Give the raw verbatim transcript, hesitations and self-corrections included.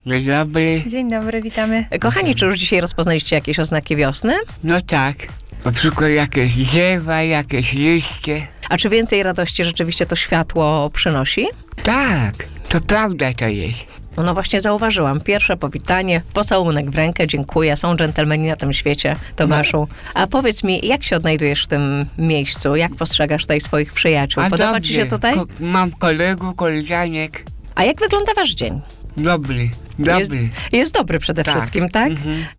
Dzień dobry. Dzień dobry, witamy. Kochani, czy już dzisiaj rozpoznaliście jakieś oznaki wiosny? No tak. Na przykład jakieś drzewa, jakieś liście. A czy więcej radości rzeczywiście to światło przynosi? Tak, to prawda to jest. No właśnie zauważyłam. Pierwsze powitanie, pocałunek w rękę, dziękuję. Są dżentelmeni na tym świecie, Tomaszu. A powiedz mi, jak się odnajdujesz w tym miejscu? Jak postrzegasz tutaj swoich przyjaciół? A Podoba dobrze. ci się tutaj? Ko- mam kolegów, koleżanek. A jak wygląda wasz dzień? Dobry, dobry. Jest, jest dobry przede Tak. wszystkim, tak? Mhm.